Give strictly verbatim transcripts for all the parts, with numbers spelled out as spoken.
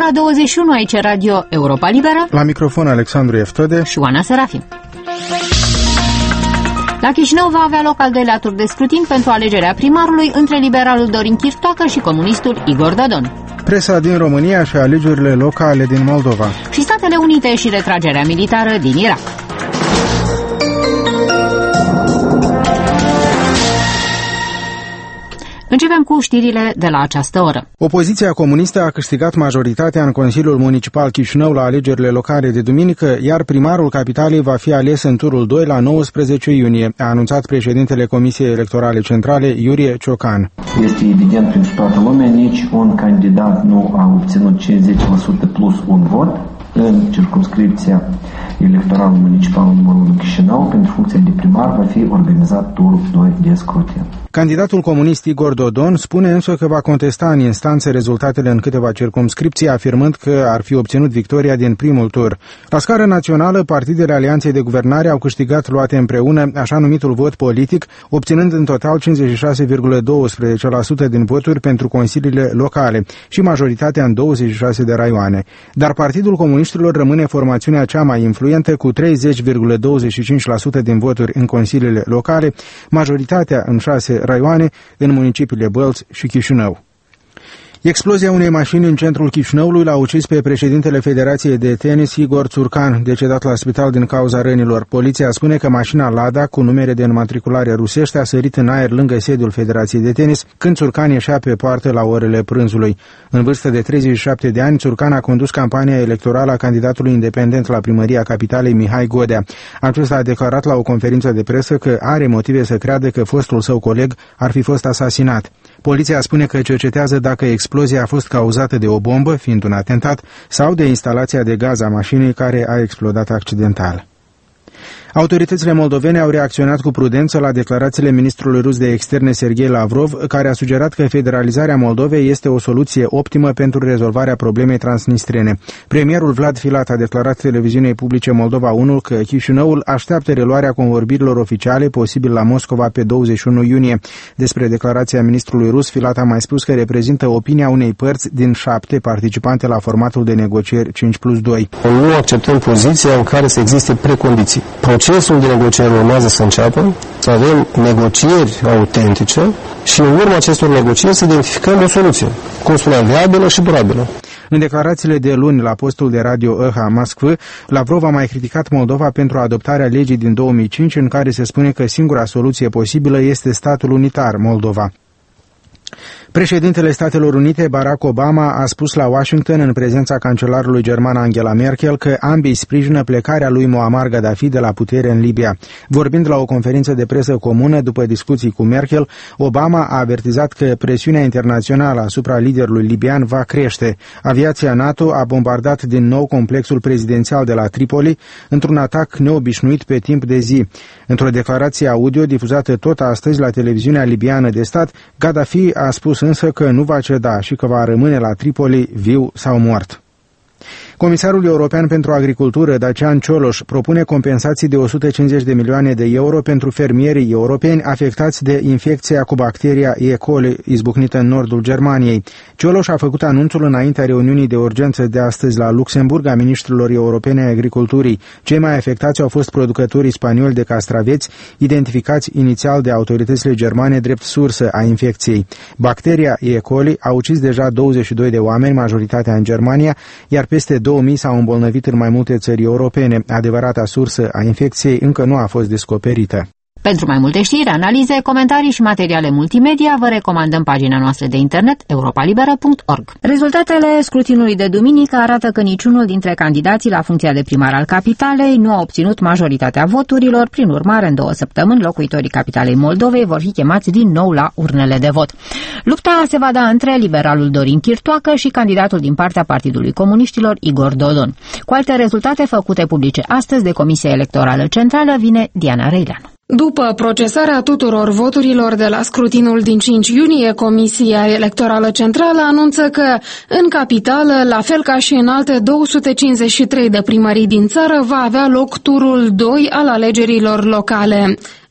ora douăzeci și unu, aici Radio Europa Liberă. La microfon Alexandru Eftode și Oana Serafim. La Chișinău va avea loc al doilea tur de scrutin pentru alegerea primarului între liberalul Dorin Chirtoacă și comunistul Igor Dodon. Presa din România și alegerile locale din Moldova. Și Statele Unite și retragerea militară din Irak. Începem cu știrile de la această oră. Opoziția comunistă a câștigat majoritatea în Consiliul Municipal Chișinău la alegerile locale de duminică, iar primarul capitalei va fi ales în turul doi la nouăsprezece iunie, a anunțat președintele Comisiei Electorale Centrale, Iurie Ciocan. Este evident pentru toată lumea, nici un candidat nu a obținut cincizeci la sută plus un vot în circumscripția electorală municipală numărul unu Chișinău. Pentru funcția de primar va fi organizat turul doi de scrutin. Candidatul comunist Igor Dodon spune însă că va contesta în instanțe rezultatele în câteva circumscripții, afirmând că ar fi obținut victoria din primul tur. La scară națională, partidele Alianței de Guvernare au câștigat luate împreună așa numitul vot politic, obținând în total cincizeci și șase virgulă doisprezece la sută din voturi pentru consiliile locale și majoritatea în douăzeci și șase de raioane. Dar Partidul Comuniștilor rămâne formațiunea cea mai influentă cu treizeci virgulă douăzeci și cinci la sută din voturi în consiliile locale, majoritatea în șase raioane în municipiile Bălți și Chișinău. Explozia unei mașini în centrul Chișinăului l-a ucis pe președintele Federației de Tenis, Igor Țurcan, decedat la spital din cauza rănilor. Poliția spune că mașina Lada, cu numere de înmatriculare rusește, a sărit în aer lângă sediul Federației de Tenis, când Țurcan ieșea pe poartă la orele prânzului. În vârstă de treizeci și șapte de ani, Țurcan a condus campania electorală a candidatului independent la primăria capitalei, Mihai Godea. Acesta a declarat la o conferință de presă că are motive să creadă că fostul său coleg ar fi fost asasinat. Poliția spune că cercetează dacă explozia a fost cauzată de o bombă, fiind un atentat, sau de instalația de gaz a mașinii care a explodat accidental. Autoritățile moldovene au reacționat cu prudență la declarațiile ministrului rus de externe Serghei Lavrov, care a sugerat că federalizarea Moldovei este o soluție optimă pentru rezolvarea problemei transnistrene. Premierul Vlad Filat a declarat televiziunii publice Moldova unu că Chișinăul așteaptă reluarea convorbirilor oficiale, posibil la Moscova pe douăzeci și unu iunie. Despre declarația ministrului rus, Filat a mai spus că reprezintă opinia unei părți din șapte participante la formatul de negocieri cinci plus doi. Nu acceptăm poziția în care să existe precondiții. Procesul de negocieri urmează să înceapă, să avem negocieri autentice și în urma acestor negocieri să identificăm o soluție, cum spuneam, viabilă și durabilă. În declarațiile de luni la postul de radio E H A Moskva, Lavrov a mai criticat Moldova pentru adoptarea legii din două mii cinci, în care se spune că singura soluție posibilă este statul unitar Moldova. Președintele Statelor Unite, Barack Obama, a spus la Washington, în prezența cancelarului german Angela Merkel, că ambii sprijină plecarea lui Muammar Gaddafi de la putere în Libia. Vorbind la o conferință de presă comună după discuții cu Merkel, Obama a avertizat că presiunea internațională asupra liderului libian va crește. Aviația NATO a bombardat din nou complexul prezidențial de la Tripoli într-un atac neobișnuit pe timp de zi. Într-o declarație audio difuzată tot astăzi la televiziunea libiană de stat, Gaddafi a spus însă că nu va ceda și că va rămâne la Tripoli viu sau mort. Comisarul European pentru Agricultură, Dacian Cioloș, propune compensații de o sută cincizeci de milioane de euro pentru fermierii europeni afectați de infecția cu bacteria E. coli izbucnită în nordul Germaniei. Cioloș a făcut anunțul înaintea reuniunii de urgență de astăzi la Luxemburg a ministrilor europene ai agriculturii. Cei mai afectați au fost producătorii spanioli de castraveți, identificați inițial de autoritățile germane drept sursă a infecției. Bacteria E. coli a ucis deja douăzeci și doi de oameni, majoritatea în Germania, iar peste două mii s-au îmbolnăvit în mai multe țări europene. Adevărata sursă a infecției încă nu a fost descoperită. Pentru mai multe știri, analize, comentarii și materiale multimedia, vă recomandăm pagina noastră de internet europa liberă punct org. Rezultatele scrutinului de duminică arată că niciunul dintre candidații la funcția de primar al capitalei nu a obținut majoritatea voturilor. Prin urmare, în două săptămâni, locuitorii capitalei Moldovei vor fi chemați din nou la urnele de vot. Lupta se va da între liberalul Dorin Chirtoacă și candidatul din partea Partidului Comuniștilor, Igor Dodon. Cu alte rezultate făcute publice astăzi de Comisia Electorală Centrală, vine Diana Răileanu. După procesarea tuturor voturilor de la scrutinul din cinci iunie, Comisia Electorală Centrală anunță că în capitală, la fel ca și în alte două sute cincizeci și trei de primării din țară, va avea loc turul doi al alegerilor locale.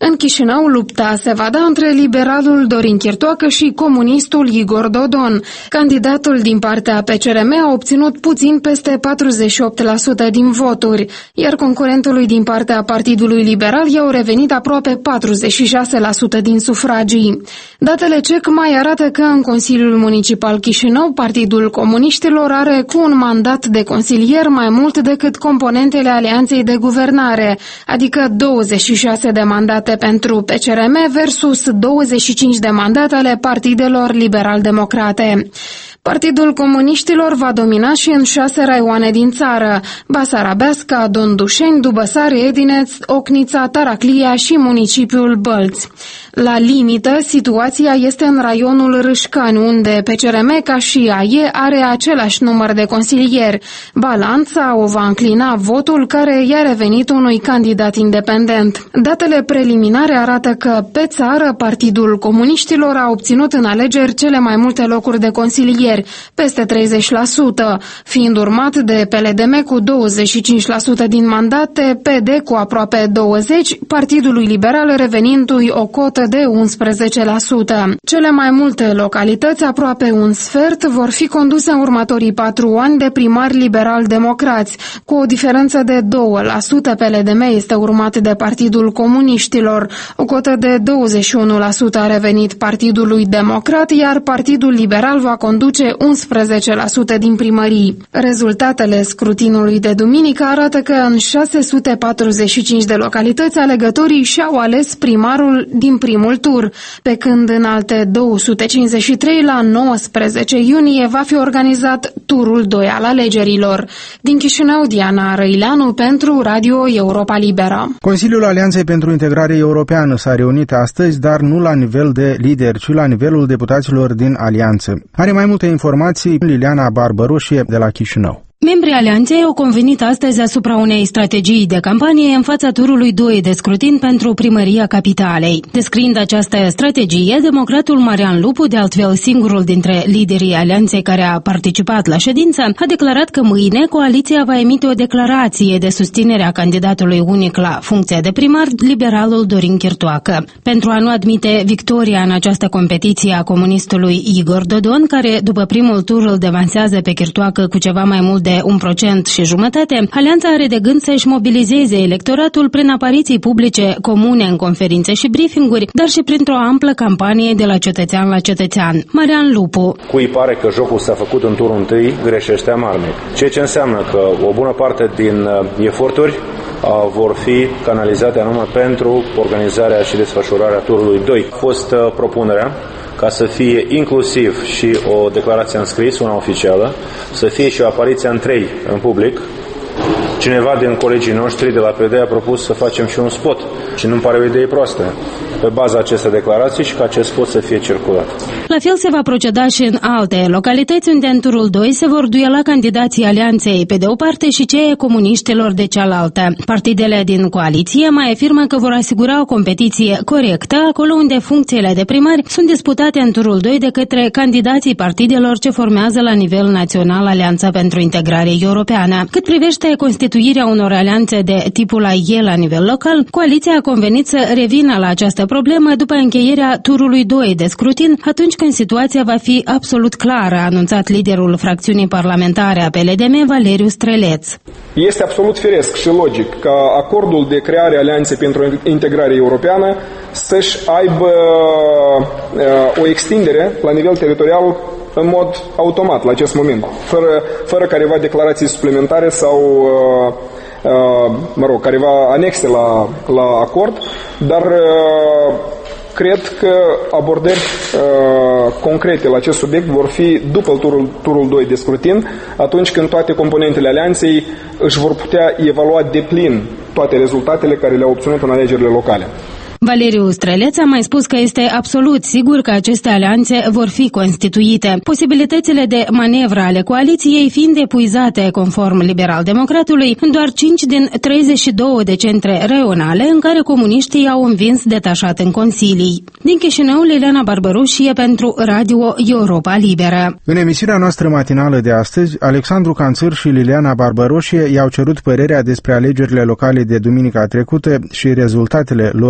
În Chișinău, lupta se va da între liberalul Dorin Chirtoacă și comunistul Igor Dodon. Candidatul din partea P C R M a obținut puțin peste patruzeci și opt la sută din voturi, iar concurentului din partea Partidului Liberal i-au revenit aproape patruzeci și șase la sută din sufragii. Datele C E C mai arată că în Consiliul Municipal Chișinău, Partidul Comuniștilor are cu un mandat de consilier mai mult decât componentele Alianței de Guvernare, adică douăzeci și șase de mandate pentru P C R M versus douăzeci și cinci de mandate ale partidelor liberal-democrate. Partidul Comuniștilor va domina și în șase raioane din țară: Basarabeasca, Dondușeni, Dubăsari, Edineț, Ocnița, Taraclia și municipiul Bălți. La limită, situația este în raionul Râșcani, unde P C R M, ca și A E, are același număr de consilieri. Balanța o va înclina votul care i-a revenit unui candidat independent. Datele preliminare arată că, pe țară, Partidul Comuniștilor a obținut în alegeri cele mai multe locuri de consilieri, peste treizeci la sută, fiind urmat de P L D M cu douăzeci și cinci la sută din mandate, P D cu aproape douăzeci la sută, Partidului Liberal revenindu-i o cotă de unsprezece la sută. Cele mai multe localități, aproape un sfert, vor fi conduse în următorii patru ani de primari liberal-democrați. Cu o diferență de doi la sută, P L D M este urmat de Partidul Comuniștilor. O cotă de douăzeci și unu la sută a revenit Partidului Democrat, iar Partidul Liberal va conduce unsprezece la sută din primării. Rezultatele scrutinului de duminică arată că în șase sute patruzeci și cinci de localități alegătorii și-au ales primarul din primul tur, pe când în alte două sute cincizeci și trei, la nouăsprezece iunie, va fi organizat turul doi al alegerilor. Din Chișinău, Diana Răileanu pentru Radio Europa Liberă. Consiliul Alianței pentru Integrare Europeană s-a reunit astăzi, dar nu la nivel de lideri, ci la nivelul deputaților din Alianță. Are mai multe informații Liliana Barbăroșie de la Chișinău. Membrii Alianței au convenit astăzi asupra unei strategii de campanie în fața turului doi de scrutin pentru primăria capitalei. Descriind această strategie, democratul Marian Lupu, de altfel singurul dintre liderii Alianței care a participat la ședință, a declarat că mâine coaliția va emite o declarație de susținere a candidatului unic la funcția de primar, liberalul Dorin Chirtoacă. Pentru a nu admite victoria în această competiție a comunistului Igor Dodon, care după primul tur îl devansează pe Chirtoacă cu ceva mai mult de un procent și jumătate, Alianța are de gând să-și mobilizeze electoratul prin apariții publice comune în conferințe și briefinguri, dar și printr-o amplă campanie de la cetățean la cetățean. Marian Lupu. Cui pare că jocul s-a făcut în turul întâi, greșește amarnic. Ceea ce înseamnă că o bună parte din eforturi vor fi canalizate anume pentru organizarea și desfășurarea turului doi. A fost propunerea ca să fie inclusiv și o declarație în scris, una oficială, să fie și o apariție în trei în public. Cineva din colegii noștri de la P D a propus să facem și un spot și nu-mi pare o idee proastă pe baza acestei declarații și ca acest spot să fie circulat. La fel se va proceda și în alte localități unde în turul doi se vor duela candidații Alianței pe de o parte și cei comuniștilor de cealaltă. Partidele din coaliție mai afirmă că vor asigura o competiție corectă acolo unde funcțiile de primari sunt disputate în turul doi de către candidații partidelor ce formează la nivel național Alianța pentru Integrare Europeană. Cât privește constituirea unor alianțe de tipul A E la nivel local, coaliția a convenit să revină la această problemă după încheierea turului doi de scrutin, atunci când situația va fi absolut clară, a anunțat liderul fracțiunii parlamentare a P L D M, Valeriu Streleț. Este absolut firesc și logic ca acordul de creare a Alianței pentru Integrare Europeană să-și aibă uh, o extindere la nivel teritorial în mod automat la acest moment, fără, fără careva declarații suplimentare sau uh, uh, mă rog, careva anexe la, la acord, dar uh, cred că abordări uh, concrete la acest subiect vor fi după turul, turul doi de scrutin, atunci când toate componentele alianței își vor putea evalua deplin toate rezultatele care le-au obținut în alegerile locale. Valeriu Streleț a mai spus că este absolut sigur că aceste alianțe vor fi constituite. Posibilitățile de manevră ale coaliției fiind epuizate, conform liberal-democratului, în doar cinci din treizeci și două de centre raionale în care comuniștii au învins detașat în consilii. Din Chișinău, Liliana Barbărușie pentru Radio Europa Liberă. În emisiunea noastră matinală de astăzi, Alexandru Canțăr și Liliana Barbărușie i-au cerut părerea despre alegerile locale de duminica trecută și rezultatele lor parțiale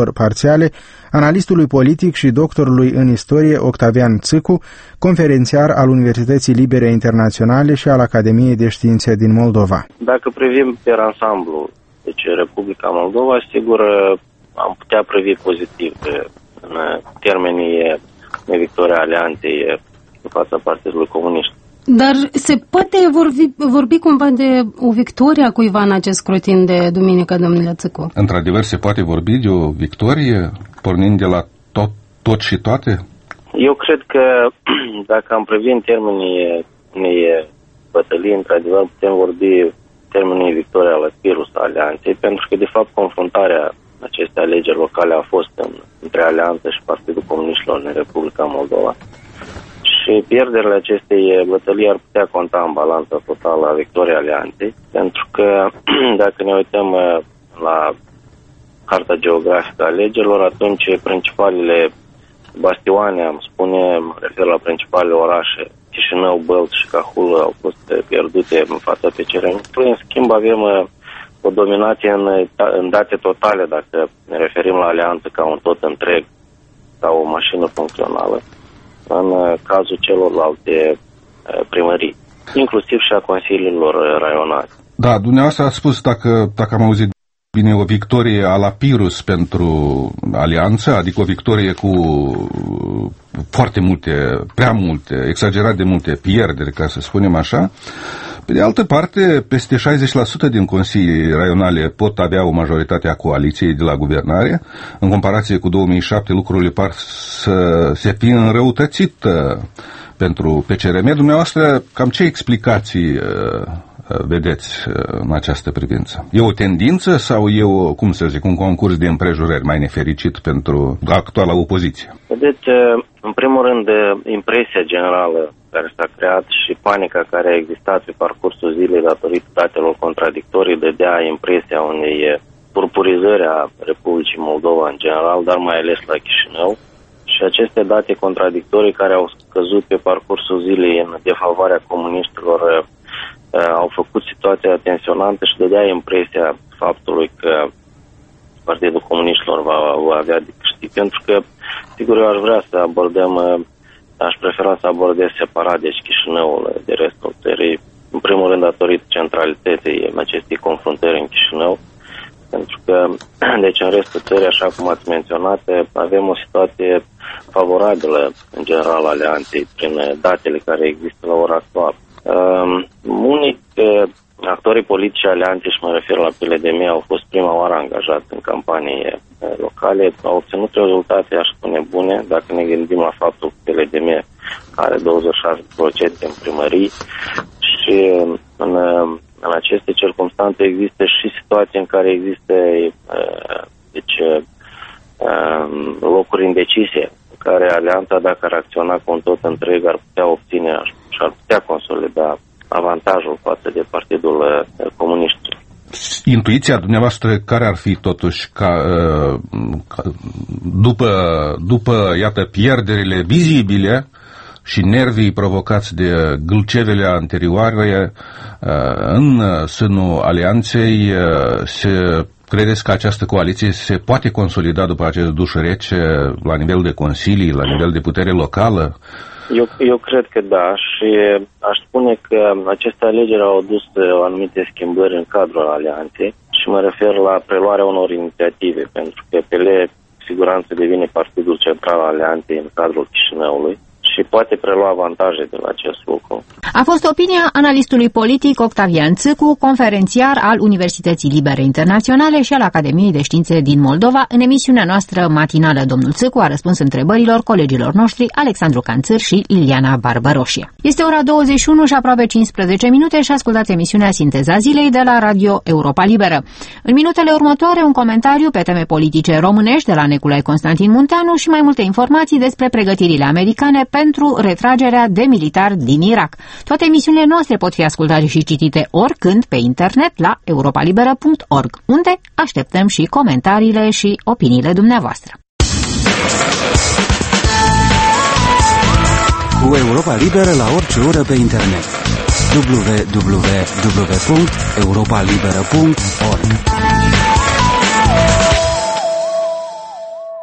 sociale, analistului politic și doctorului în istorie Octavian Țâcu, conferențiar al Universității Libere Internaționale și al Academiei de Științe din Moldova. Dacă privim pe ansamblu, deci Republica Moldova, sigur am putea privi pozitiv în termenii de victoria alianței în fața Partidului Comunist. Dar se poate vorbi, vorbi cumva de o victorie a cuiva în acest scrutin de duminică, domnule Țâcu? Într-adevăr, se poate vorbi de o victorie, pornind de la tot, tot și toate? Eu cred că dacă am privi în termenii unei bătălii, într-adevăr putem vorbi termenii victoria la spirus a alianței, pentru că, de fapt, confruntarea acestei alegeri locale a fost în, între Alianță și Partidul Comuniștilor în Republica Moldova. Și pierderile acestei bătălii ar putea conta în balanța totală a victoriei alianței, pentru că dacă ne uităm la harta geografică a alegerilor, atunci principalele bastioane, am spune, mă refer la principalele orașe, Chișinău, Bălți și Cahul, au fost pierdute în fața P C R M-ului. În schimb, avem o dominație în, în date totale, dacă ne referim la alianță ca un tot întreg, ca o mașină funcțională, în cazul celorlalte primării, inclusiv și a consiliilor raionale. Da, dumneavoastră ați spus, dacă, dacă am auzit bine, o victorie a la Pirus pentru alianță, adică o victorie cu foarte multe, prea multe, exagerat de multe pierderi, ca să spunem așa. Pe de altă parte, peste șaizeci la sută din consilii raionale pot avea o majoritate a coaliției de la guvernare. În comparație cu două mii șapte, lucrurile par să se fi înrăutățit pentru P C R M. Dumneavoastră, cam ce explicații vedeți în această privință? E o tendință sau e o, cum să zic, un concurs de împrejurări mai nefericit pentru actuala opoziție? Vedeți, în primul rând, impresia generală care s-a creat și panica care a existat pe parcursul zilei datorită datelor contradictorii dădea impresia unei purpurizări a Republicii Moldova în general, dar mai ales la Chișinău. Și aceste date contradictorii care au scăzut pe parcursul zilei în defavoarea comuniștilor au făcut situația tensionantă și dădea impresia faptului că Partidul Comuniștilor va, va avea de câștig. Pentru că, sigur, eu aș vrea să abordăm, aș prefera să abordez separat, deci Chișinăul de restul țării, în primul rând datorită centralității acestei confruntări în Chișinău, pentru că, deci în restul țării, așa cum ați menționat, avem o situație favorabilă, în general, alianței, prin datele care există la ora actuală. Um, unii uh, actorii politici alianței, și mă refer la P L D M, au fost prima oară angajați în campanii uh, locale, au obținut rezultate, aș spune, bune, dacă ne gândim la faptul că P L D M are douăzeci și șase la sută în primării și în, în aceste circunstanțe există și situații în care există uh, deci, uh, locuri indecise, în care alianța, dacă ar acționa cu un tot întreg, ar putea obține și ar putea consolida avantajul față de Partidul Comunist. Intuiția dumneavoastră care ar fi totuși ca, ca după, după, iată, pierderile vizibile și nervii provocați de gâlcevele anterioare în sânul alianței, se credeți că această coaliție se poate consolida după acest duș rece la nivel de consilii, la nivel de putere locală? Eu, eu cred că da, și aș spune că aceste alegeri au adus anumite schimbări în cadrul alianței și mă refer la preluarea unor inițiative, pentru că P L cu siguranță devine partidul central al alianței în cadrul Chișinăului și poate prelua avantaje de la acest lucru. A fost opinia analistului politic Octavian Țâcu, conferențiar al Universității Libere Internaționale și al Academiei de Științe din Moldova. În emisiunea noastră matinală, domnul Țâcu a răspuns întrebărilor colegilor noștri Alexandru Canțâr și Iliana Barbăroșie. Este ora douăzeci și unu și aproape cincisprezece minute și ascultați emisiunea Sinteza Zilei de la Radio Europa Liberă. În minutele următoare, un comentariu pe teme politice românești de la Neculai Constantin Munteanu și mai multe informații despre pregătirile americane pentru retragerea de militari din Irak. Toate emisiunile noastre pot fi ascultate și citite oricând pe internet la europa liberă punct org, unde așteptăm și comentariile și opiniile dumneavoastră. Cu Europa Liberă la orice oră pe internet. w w w punct europa liberă punct org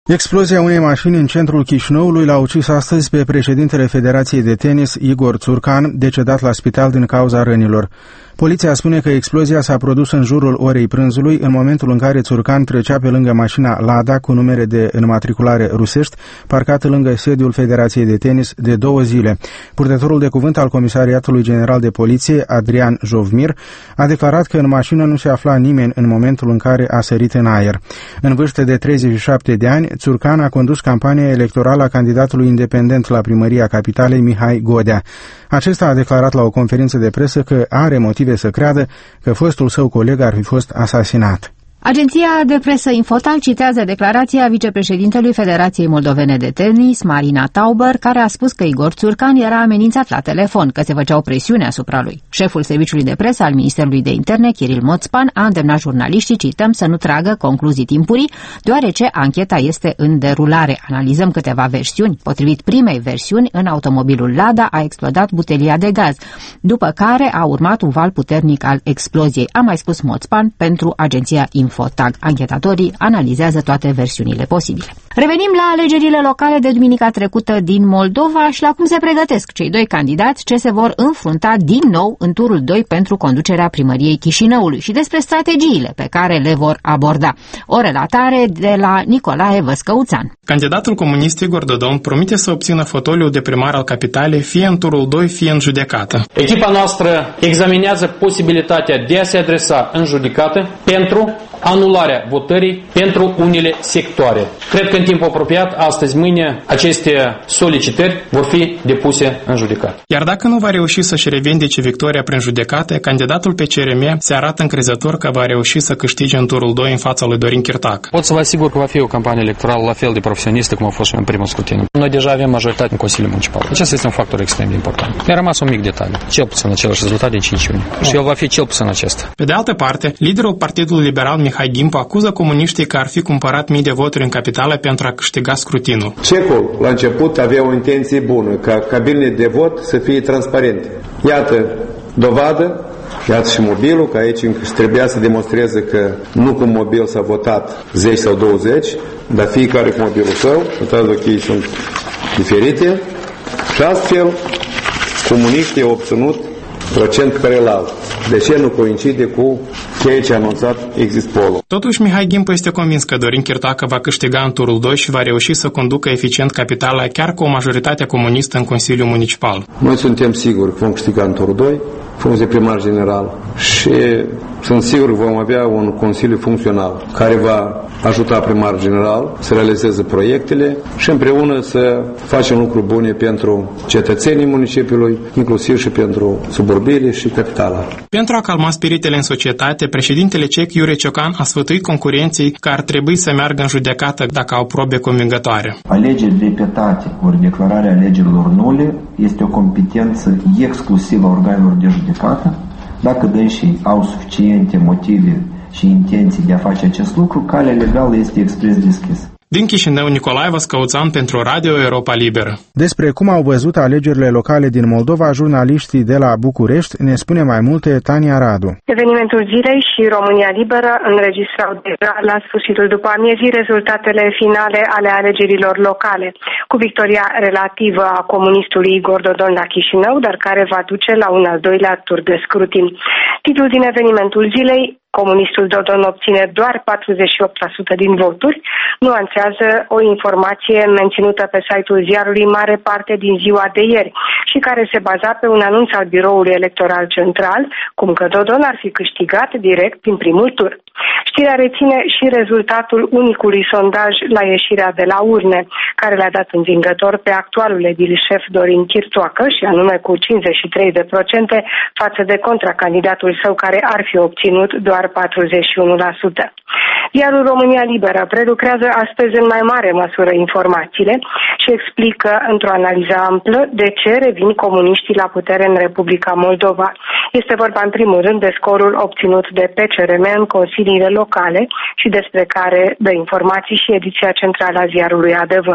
Explozia unei mașini în centrul Chișinăului l-a ucis astăzi pe președintele Federației de Tenis, Igor Țurcan, decedat la spital din cauza rănilor. Poliția spune că explozia s-a produs în jurul orei prânzului, în momentul în care Țurcan trecea pe lângă mașina Lada cu numere de înmatriculare rusești, parcată lângă sediul Federației de Tenis de două zile. Purtătorul de cuvânt al Comisariatului General de Poliție, Adrian Jovmir, a declarat că în mașină nu se afla nimeni în momentul în care a sărit în aer. În vârstă de treizeci și șapte de ani, Țurcan a condus campania electorală a candidatului independent la primăria capitalei, Mihai Godea. Acesta a declarat la o conferință de presă că are motive să creadă că fostul său coleg ar fi fost asasinat. Agenția de presă Infotal citează declarația vicepreședintelui Federației Moldovene de Tenis, Marina Tauber, care a spus că Igor Țurcan era amenințat la telefon, că se făceau presiune asupra lui. Șeful serviciului de presă al Ministerului de Interne, Kiril Moțpan, a îndemnat jurnaliștii, cităm, să nu tragă concluzii timpurii, deoarece ancheta este în derulare. Analizăm câteva versiuni. Potrivit primei versiuni, în automobilul Lada a explodat butelia de gaz, după care a urmat un val puternic al exploziei, a mai spus Moțpan pentru agenția Infotag. Anchetatorii analizează toate versiunile posibile. Revenim la alegerile locale de duminica trecută din Moldova și la cum se pregătesc cei doi candidați ce se vor înfrunta din nou în turul doi pentru conducerea primăriei Chișinăului și despre strategiile pe care le vor aborda. O relatare de la Nicolae Văscăuțan. Candidatul comunist Igor Dodon promite să obțină fotoliul de primar al capitalei fie în turul doi, fie în judecată. Echipa noastră examinează posibilitatea de a se adresa în judecată pentru anularea votării pentru unele sectoare. Cred că în timp apropiat, astăzi, mâine, aceste solicitări vor fi depuse în judecată. Iar dacă nu va reuși să-și revendice victoria prin judecată, candidatul P C R M se arată încrezător că va reuși să câștige în turul doi în fața lui Dorin Chirtac. Pot să vă asigur că va fi o campanie electorală la fel de profesionistă cum a fost și în primul scrutin. Noi deja avem majoritate în Consiliul Municipal. Acesta este un factor extrem de important. Mi-a rămas un mic detaliu. Cel puțin același rezultat din cinci iunie. Și el va fi cel puțin acesta. Pe de altă parte, liderul Partidului Liberal Mihai Gimpu acuză comuniștii că ar fi cumpărat mii de voturi în capitală pentru a câștiga scrutinul. Cecul, la început, avea o intenție bună, ca cabinele de vot să fie transparente. Iată dovadă, iată și mobilul, că aici trebuia să demonstreze că nu cu mobil s-a votat zece sau douăzeci, dar fiecare cu mobilul său, uitați că ei sunt diferite, și astfel comuniștii au obținut procent paralel. De ce nu coincide cu ceea ce a anunțat Exitpolul? Totuși, Mihai Gimpu este convins că Dorin Chirtac va câștiga în turul doi și va reuși să conducă eficient capitala chiar cu o majoritate comunistă în Consiliul Municipal. Noi suntem siguri că vom câștiga în turul doi, funcție primar general, și sunt sigur că vom avea un Consiliu funcțional care va ajuta primar general să realizeze proiectele și împreună să facem lucruri bune pentru cetățenii municipiului, inclusiv și pentru suburbiile și capitala. Pentru a calma spiritele în societate, președintele cec Iure Ciocan a sfătuit concurenții că ar trebui să meargă în judecată dacă au probe convingătoare. Alegeri repetate ori declararea alegerilor nule este o competență exclusivă a organelor de judecată. Dacă dânsii au suficiente motive și intenții de a face acest lucru, calea legală este expres deschisă. Din Chișinău, Nicolae Văscăuțan pentru Radio Europa Liberă. Despre cum au văzut alegerile locale din Moldova, jurnaliștii de la București ne spune mai multe Tania Radu. Evenimentul zilei și România Liberă înregistrau deja la sfârșitul după amiezii rezultatele finale ale alegerilor locale, cu victoria relativă a comunistului Igor Dodon la Chișinău, dar care va duce la un al doilea tur de scrutin. Titlul din evenimentul zilei: comunistul Dodon obține doar patruzeci și opt la sută din voturi, nuanțează o informație menținută pe site-ul ziarului mare parte din ziua de ieri și care se baza pe un anunț al Biroului Electoral Central, cum că Dodon ar fi câștigat direct din primul tur. Știrea reține și rezultatul unicului sondaj la ieșirea de la urne, care le-a dat învingător pe actualul edil șef Dorin Chirtoacă, și anume cu cincizeci și trei la sută față de contracandidatul său, care ar fi obținut doar patruzeci și unu la sută. Iarul România Liberă prelucrează astăzi în mai mare măsură informațiile și explică într-o analiză amplă de ce revin comuniștii la putere în Republica Moldova. Este vorba în primul rând de scorul obținut de P C R M în consiliile locale și despre care dă informații și ediția centrală a ziarului Adevărul.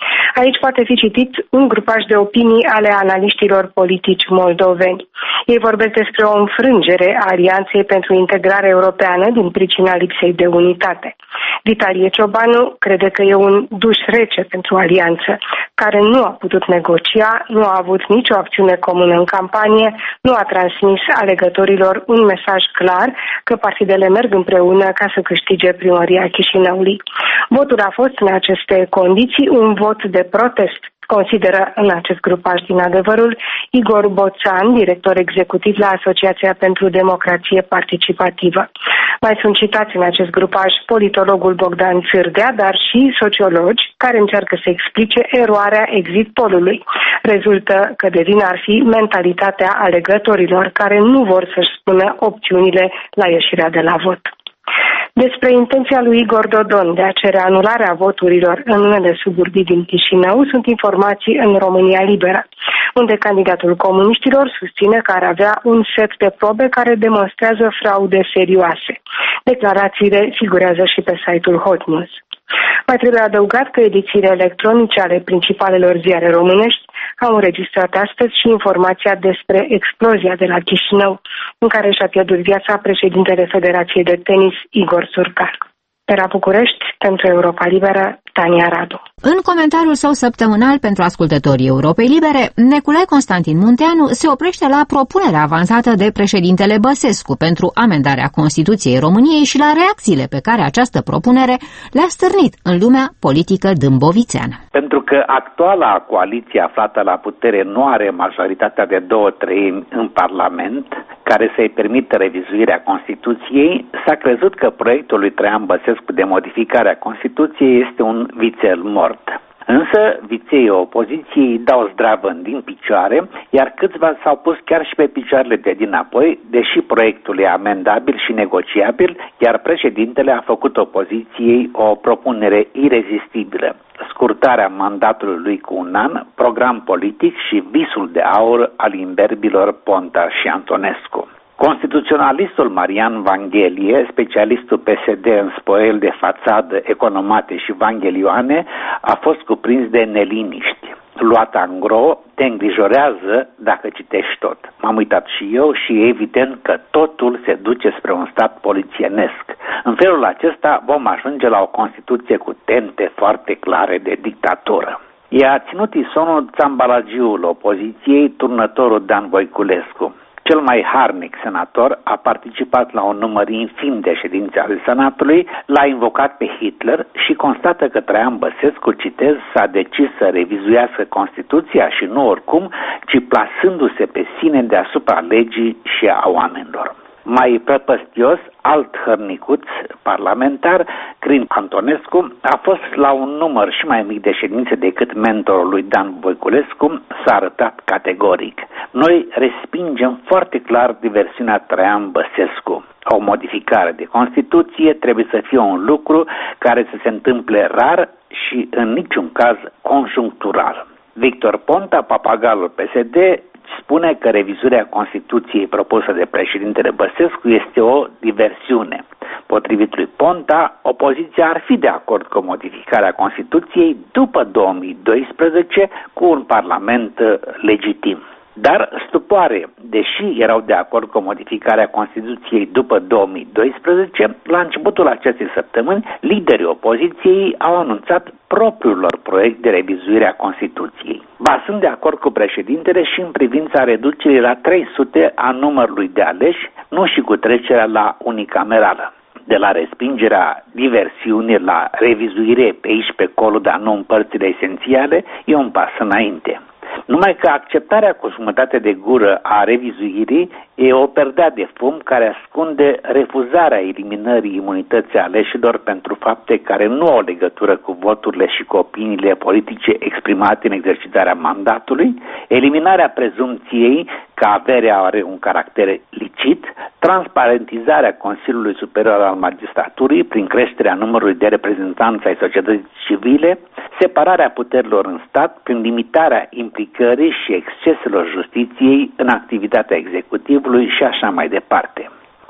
Aici poate fi citit un grupaj de opinii ale analiștilor politici moldoveni. Ei vorbesc despre o înfrângere a Alianței pentru Integrare Europeană din pricina lipsei de unitate. Vitalie Ciobanu crede că e un duș rece pentru Alianță, care nu a putut negocia, nu a avut nicio acțiune comună în campanie, nu a transmis alegătorilor un mesaj clar că partidele merg împreună ca să câștige primăria Chișinăului. Votul a fost în aceste condiții un vot de protest, consideră în acest grupaj din Adevărul Igor Boțan, director executiv la Asociația pentru Democrație Participativă. Mai sunt citați în acest grupaj politologul Bogdan Țârdea, dar și sociologi care încearcă să explice eroarea exit polului. Rezultă că de vină ar fi mentalitatea alegătorilor care nu vor să-și spună opțiunile la ieșirea de la vot. Despre intenția lui Igor Dodon de a cere anularea voturilor în unele suburbii din Chișinău sunt informații în România Liberă, unde candidatul comuniștilor susține că ar avea un set de probe care demonstrează fraude serioase. Declarațiile figurează și pe site-ul Hot News. Mai trebuie adăugat că edițiile electronice ale principalelor ziare românești au înregistrat astăzi și informația despre explozia de la Chișinău, în care și-a pierdut viața președintele Federației de Tenis Igor Surcar. De la București, pentru Europa Liberă, Tania Radu. În comentariul său săptămânal pentru ascultătorii Europei Libere, Neculai Constantin Munteanu se oprește la propunerea avansată de președintele Băsescu pentru amendarea Constituției României și la reacțiile pe care această propunere le-a stârnit în lumea politică dâmbovițeană. Pentru că actuala coaliție aflată la putere nu are majoritatea de două treimi în Parlament, care să-i permită revizuirea Constituției, s-a crezut că proiectul lui Traian Băsescu de modificare a Constituției este un vițel mort. Însă, vițeii opoziției dau zdravă din picioare, iar câțiva s-au pus chiar și pe picioarele de dinapoi, deși proiectul e amendabil și negociabil, iar președintele a făcut opoziției o propunere irezistibilă: scurtarea mandatului lui cu un an, program politic și visul de aur al imberbilor Ponta și Antonescu. Constituționalistul Marian Vanghelie, specialistul P S D în spoiel de fațadă, economate și vanghelioane, a fost cuprins de neliniști. Luat angro, te îngrijorează dacă citești tot. M-am uitat și eu și e evident că totul se duce spre un stat polițienesc. În felul acesta vom ajunge la o Constituție cu tente foarte clare de dictatură. I-a ținut isonul țambalagiul opoziției, turnătorul Dan Voiculescu. Cel mai harnic senator a participat la un număr infim de ședințe ale Senatului, l-a invocat pe Hitler și constată că Traian Băsescu, citez, s-a decis să revizuiască Constituția și nu oricum, ci plasându-se pe sine deasupra legii și a oamenilor. Mai prăpăstios, alt hărnicuț parlamentar, Crin Antonescu, a fost la un număr și mai mic de ședințe decât mentorul lui Dan Voiculescu, s-a arătat categoric. Noi respingem foarte clar diversiunea Traian Băsescu. O modificare de Constituție trebuie să fie un lucru care să se întâmple rar și în niciun caz conjunctural. Victor Ponta, papagalul P S D, spune că revizuirea Constituției propusă de președintele Băsescu este o diversiune. Potrivit lui Ponta, opoziția ar fi de acord cu modificarea Constituției după două mii doisprezece cu un parlament legitim. Dar stupoare, deși erau de acord cu modificarea Constituției după două mii doisprezece, la începutul acestei săptămâni, liderii opoziției au anunțat propriul lor proiect de revizuire a Constituției. Ba sunt de acord cu președintele și în privința reducerii la trei sute a numărului de aleși, nu și cu trecerea la unicamerală. De la respingerea diversiunii la revizuire pe aici pe acolo, dar nu în părțile esențiale, e un pas înainte. Numai că acceptarea cu jumătate de gură a revizuirii e o perdea de fum care ascunde refuzarea eliminării imunității aleșilor pentru fapte care nu au legătură cu voturile și cu opiniile politice exprimate în exercitarea mandatului, eliminarea prezumției că averea are un caracter licit, transparentizarea Consiliului Superior al Magistraturii prin creșterea numărului de reprezentanți ai societății civile, separarea puterilor în stat prin limitarea implicării și exceselor justiției în activitatea executivului și așa mai departe.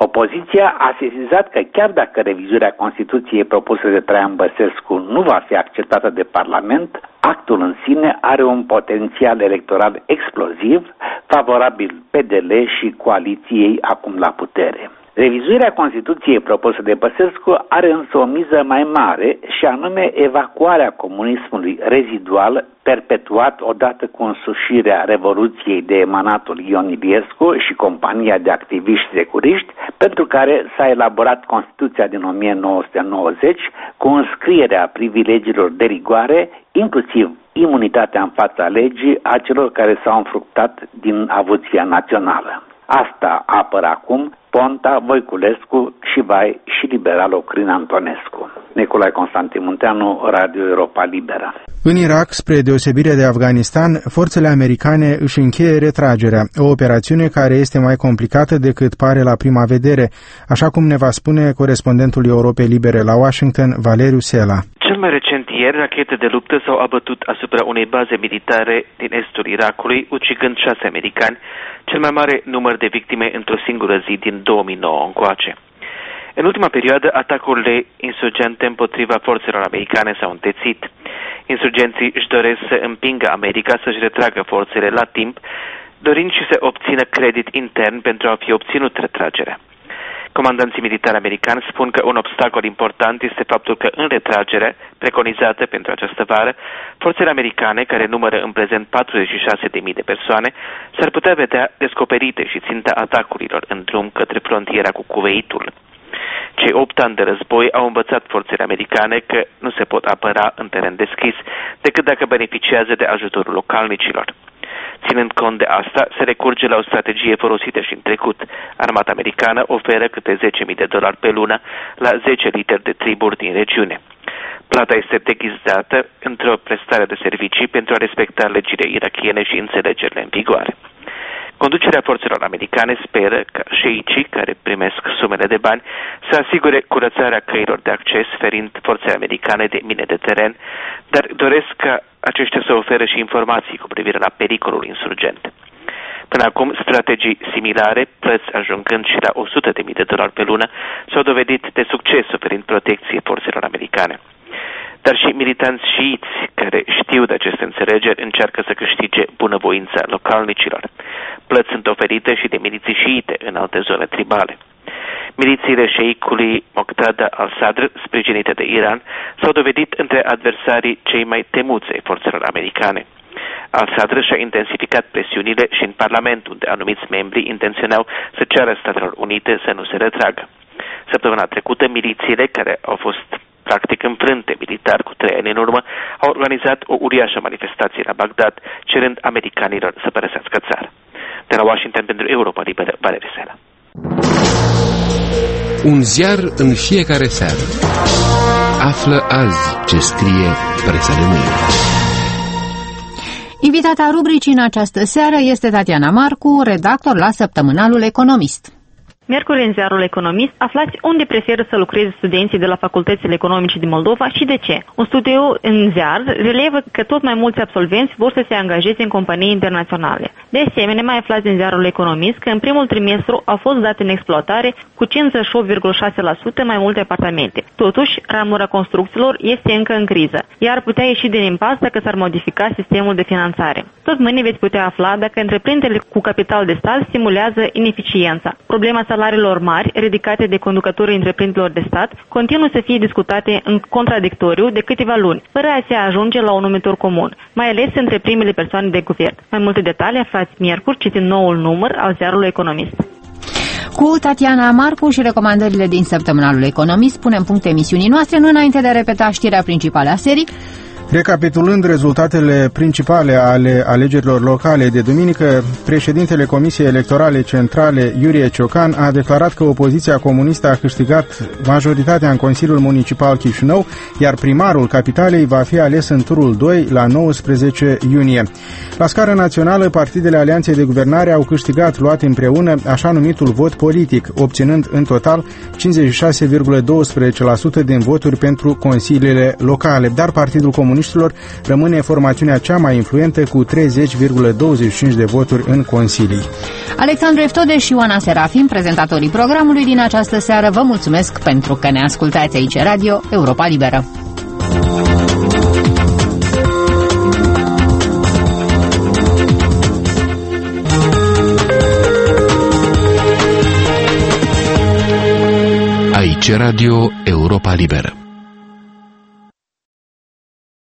Opoziția a sesizat că chiar dacă revizuirea Constituției propusă de Traian Băsescu nu va fi acceptată de Parlament, actul în sine are un potențial electoral exploziv, favorabil P D L și coaliției acum la putere. Revizuirea Constituției propusă de Băsescu are însă o miză mai mare și anume evacuarea comunismului rezidual perpetuat odată cu însușirea Revoluției de emanatul Ion Iliescu și compania de activiști securiști, pentru care s-a elaborat Constituția din o mie nouă sute nouăzeci cu înscrierea privilegiilor de rigoare, inclusiv imunitatea în fața legii a celor care s-au înfructat din avuția națională. Asta apără acum Ponta, Voiculescu și vai și liberalul Crin Antonescu. Nicolae Constantin Munteanu, Radio Europa Liberă. În Irak, spre deosebire de Afganistan, forțele americane își încheie retragerea, o operațiune care este mai complicată decât pare la prima vedere, așa cum ne va spune corespondentul Europei Libere la Washington, Valeriu Sela. Cel mai recent ieri, rachete de luptă s-au abătut asupra unei baze militare din estul Irakului, ucigând șase americani, cel mai mare număr de victime într-o singură zi din două mii nouă încoace. În ultima perioadă, atacurile insurgente împotriva forțelor americane s-au întețit. Insurgenții își doresc să împingă America să-și retragă forțele la timp, dorind și să obțină credit intern pentru a fi obținut retragerea. Comandanții militari americani spun că un obstacol important este faptul că în retragere, preconizată pentru această vară, forțele americane, care numără în prezent patruzeci și șase de mii de persoane, s-ar putea vedea descoperite și ținta atacurilor în drum către frontiera cu Kuwaitul. Cei opt ani de război au învățat forțele americane că nu se pot apăra în teren deschis decât dacă beneficiază de ajutorul localnicilor. Ținând cont de asta, se recurge la o strategie folosită și în trecut. Armata americană oferă câte zece mii de dolari pe lună la zece literi de triburi din regiune. Plata este deghizată într-o prestare de servicii pentru a respecta legile irakiene și înțelegerile în vigoare. Conducerea forțelor americane speră ca șeicii care primesc sumele de bani să asigure curățarea căilor de acces, ferind forțele americane de mine de teren, dar doresc ca aceștia să oferă și informații cu privire la pericolul insurgent. Până acum, strategii similare, plăți ajungând și la o sută de mii de dolari pe lună, s-au dovedit de succes oferind protecție forțelor americane. Dar și militanți șiiți care știu de aceste înțelegeri încearcă să câștige bunăvoința localnicilor. Plăți sunt oferite și de miliții șiite în alte zone tribale. Milițiile șeicului Moqtada al-Sadr, sprijinite de Iran, s-au dovedit între adversarii cei mai temuți ai forțelor americane. Al-Sadr și-a intensificat presiunile și în Parlament, unde anumiți membri intenționau să ceară Statelor Unite să nu se retragă. Săptămâna trecută, milițiile care au fost practic înfrânte militar cu trei ani în urmă, au organizat o uriașă manifestație la Bagdad, cerând americanilor să părăsească țara. De la Washington pentru Europa Liberă, Valeriu Sela. Un ziar în fiecare seară. Află azi ce scrie presa de mâine. Invitata rubricii în această seară este Tatiana Marcu, redactor la săptămânalul Economist. Miercuri în ziarul Economist aflați unde preferă să lucreze studenții de la facultățile economice din Moldova și de ce. Un studiu în ziar relevă că tot mai mulți absolvenți vor să se angajeze în companii internaționale. De asemenea, mai aflați în ziarul Economist că în primul trimestru au fost date în exploatare cu cincizeci și opt virgulă șase la sută mai multe apartamente. Totuși, ramura construcțiilor este încă în criză, iar putea ieși din impas dacă s-ar modifica sistemul de finanțare. Tot mâine veți putea afla dacă întreprinderile cu capital de stat stimulează ineficiența. Problema salariilor mari ridicate de conducătorii întreprinderilor de stat continuă să fie discutate în contradictoriu de câteva luni, fără a se ajunge la un numitor comun, mai ales între primele persoane de guvern. Mai multe detalii aflați miercuri citind noul număr al ziarului Economist. Cu Tatiana Marcu și recomandările din săptămânalul Economist punem punct emisiunii noastre, nu înainte de a repeta știrea principală a serii. Recapitulând rezultatele principale ale alegerilor locale de duminică, președintele Comisiei Electorale Centrale, Iurie Ciocan, a declarat că opoziția comunistă a câștigat majoritatea în Consiliul Municipal Chișinău, iar primarul capitalei va fi ales în turul doi la nouăsprezece iunie. La scară națională, partidele Alianței de Guvernare au câștigat luat împreună așa numitul vot politic, obținând în total cincizeci și șase virgulă doisprezece la sută din voturi pentru consiliile locale, dar Partidul Comunist comuniștilor rămâne formațiunea cea mai influentă cu treizeci virgulă douăzeci și cinci de voturi în consilii. Alexandru Eftode și Ioana Serafim, prezentatorii programului din această seară, vă mulțumesc pentru că ne ascultați aici Radio Europa Liberă. Aici Radio Europa Liberă.